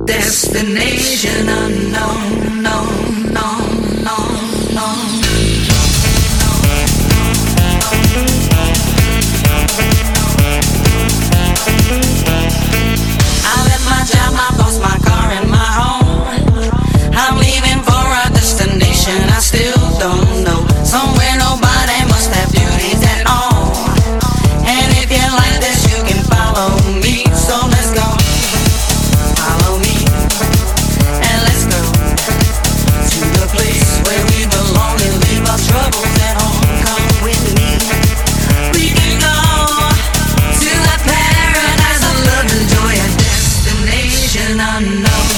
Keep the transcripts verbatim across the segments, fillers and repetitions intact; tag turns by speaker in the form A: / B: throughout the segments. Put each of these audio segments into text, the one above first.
A: Destination unknown, no, no, no, no. I left my job, my boss, my car, and my home. I'm leaving for a destination I still don't know. Somewhere nobody must have duties at all. And if you like this, you can follow me. So let's go. Follow me. And let's go to the place where we belong and leave our troubles at home. Come with me. We can go to a paradise of love and joy, a destination unknown.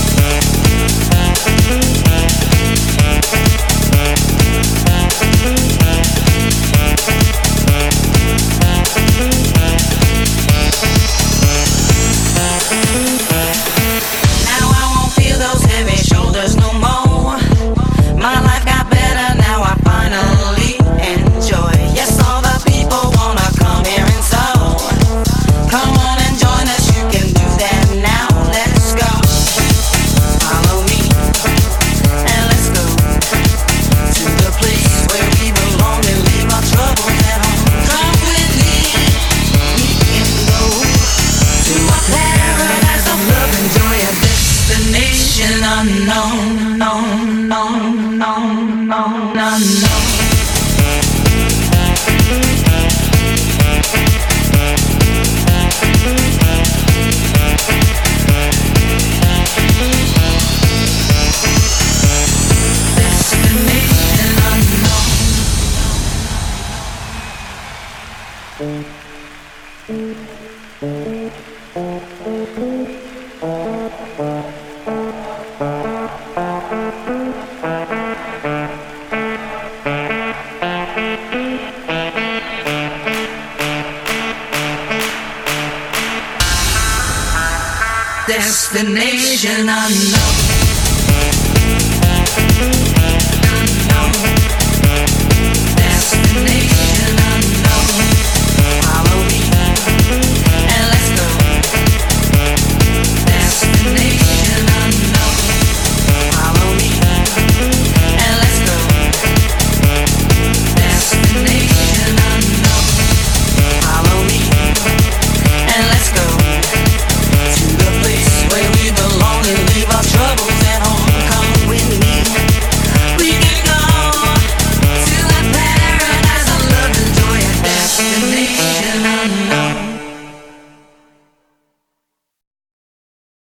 A: Now I won't feel those heavy shoulders no more. My life got better now, I finally enjoy. Yes, all the people wanna come here and so come on and join us, you can do that now. Let's go. Follow me and let's go to the place where we belong and leave our troubles at home. Come with me, we can go to a paradise of love and joy, a destination unknown, no, no, no, no, no, no. Destination unknown. Destination unknown. Unknown. Destination.